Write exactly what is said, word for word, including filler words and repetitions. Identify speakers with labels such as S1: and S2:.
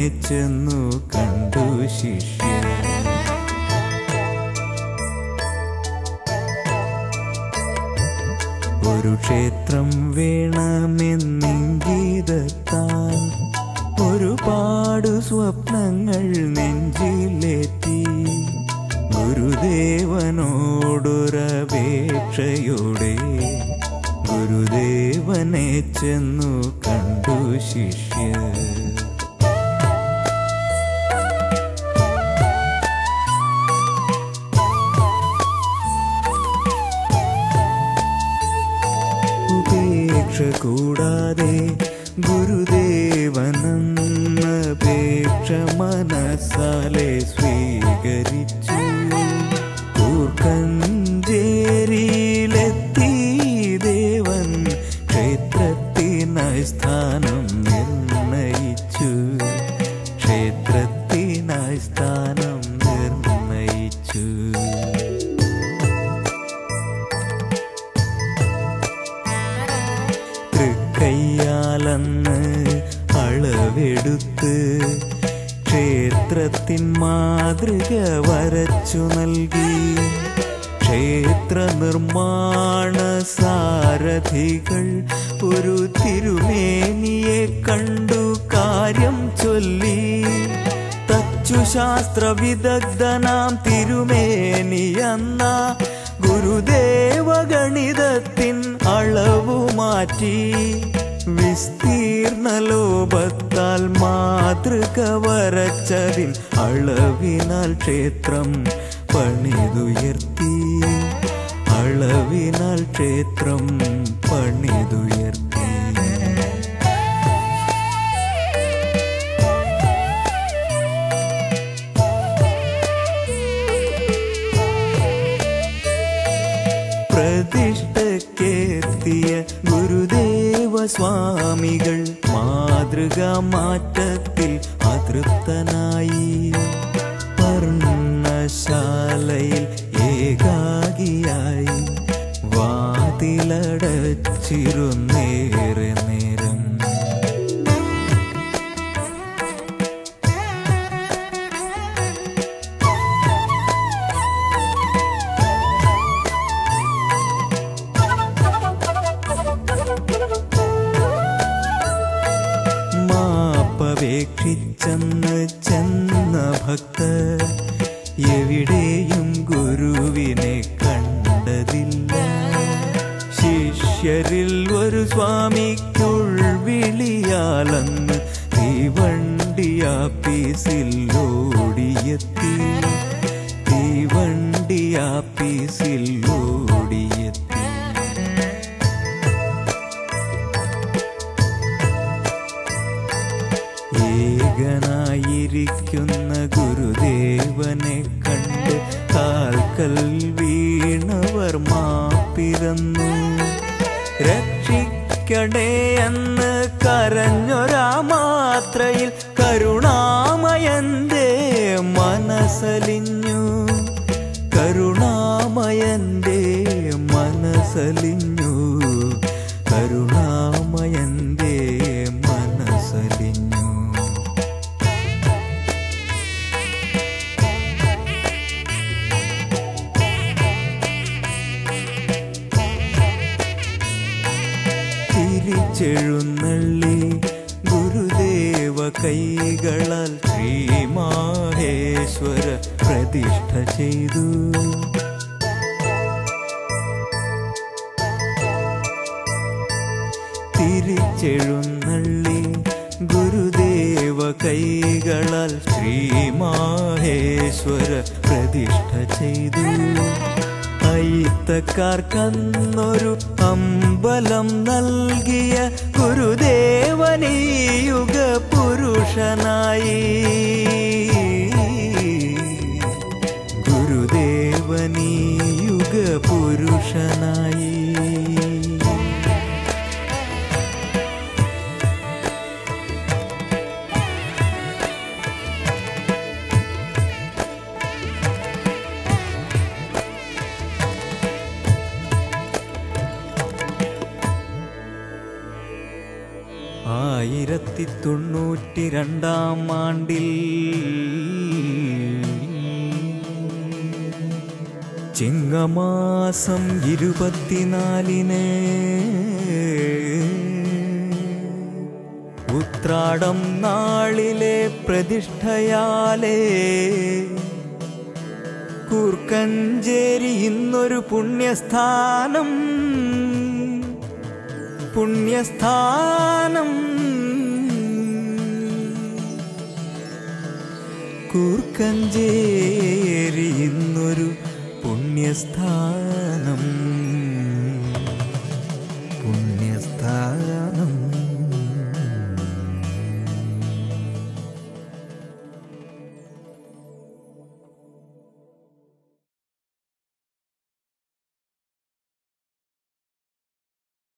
S1: ചെന്നു കണ്ടു ശിഷ്യർ. ഒരു ക്ഷേത്രം വേണമെന്നിംഗിതത്താൽ ഒരുപാടു സ്വപ്നങ്ങൾ നെഞ്ചിലേറ്റി ഗുരുദേവനോടൊരപേക്ഷയോടെ ഗുരുദേവനെ ചെന്നു കണ്ടു ശിഷ്യർ. ഉപേക്ഷ കൂടാതെ ഗുരുദേവനെന്നപേക്ഷ മനസ്സാലെ സ്വീകരിച്ചു. കൂർക്കഞ്ചേരിയിലെത്തി ദേവൻ ക്ഷേത്രത്തിനായി സ്ഥാനം നിർണയിച്ചു. ക്ഷേത്രത്തിനായി സ്ഥാനം നിർണയിച്ചു. തൃക്കയ്യാലന്ന് അളവെടുത്ത് ക്ഷേത്രത്തിൻ മാതൃക വരച്ചു നൽകി. ക്ഷേത്ര നിർമ്മാണ സാരഥികൾ ഒരു തിരുമേനിയെ കണ്ടു കാര്യം ചൊല്ലി. തച്ചുശാസ്ത്ര വിദഗ്ധനാം തിരുമേനിയെന്ന ഗുരുദേവ ഗണിതത്തിൻ അളവു മാറ്റി. വിസ്തീർണ ലോപത്താൽ മാതൃക വരച്ചതിൻ അളവിനാൽ ക്ഷേത്രം പണിതുയർത്തി. അളവിനാൽ ക്ഷേത്രം പണിതുയർത്തി. പ്രതിഷ്ഠക്കെത്തിയ ഗുരുദേവ സ്വാമികൾ മാതൃകാ മാറ്റത്തിൽ അതൃപ്തനായി. പർണശാലയിൽ ഏകാകിയായി വാതിലടച്ചിരുന്നേറെ നേരം. മാപ്പപേക്ഷിച്ചെന്ന് ചെന്ന ഭക്തർ എവിടെയും ഗുരുവിനെ കണ്ടതില്ല. ശിഷ്യരിൽ ഒരു സ്വാമിക്കുൾവിളിയാലെന്ന് തീവണ്ടിയാപ്പീസിൽ ഓടിയെത്തി. തീവണ്ടിയാപ്പീസിൽ ഓടിയെത്തി. ഏകനായിരിക്കുന്ന ഗുരുദേവനെ കണ്ട് കാൽക്കൽ വീണവർ മാപ്പിരന്നു. രക്ഷിക്കണേ എന്ന് കരഞ്ഞൊരാ മാത്രയിൽ കരുണാമയന്റെ മനസ്സലിഞ്ഞു. കരുണാമയന്റെ മനസ്സലിഞ്ഞു. കരുണാമയന്റെ മനസ്സലിഞ്ഞു. തിരിച്ചെഴുന്നള്ളി ഗുരുദേവ കൈകളാൽ ശ്രീമാഹേശ്വര പ്രതിഷ്ഠ ചെയ്തു. തിരിച്ചെഴുന്നള്ളി ഗുരുദേവ കൈകളാൽ ശ്രീമാഹേശ്വര പ്രതിഷ്ഠ ചെയ്തു. അയിത്തക്കാർക്കന്നൊരു അമ്പലം നൽകിയ ഗുരുദേവനീ യുഗ പുരുഷനായി. ഗുരുദേവനീ യുഗ പുരുഷനായി. ആയിരത്തി തൊണ്ണൂറ്റി രണ്ടാം ആണ്ടിൽ ചിങ്ങമാസം ഇരുപത്തിനാലിന് ഉത്രാടം നാളിലെ പ്രതിഷ്ഠയാലേ കൂർക്കഞ്ചേരി ഇന്നൊരു പുണ്യസ്ഥാനം പുണ്യസ്ഥാനം കൂർക്കഞ്ചേരി ഇന്നൊരു പുണ്യസ്ഥാനം.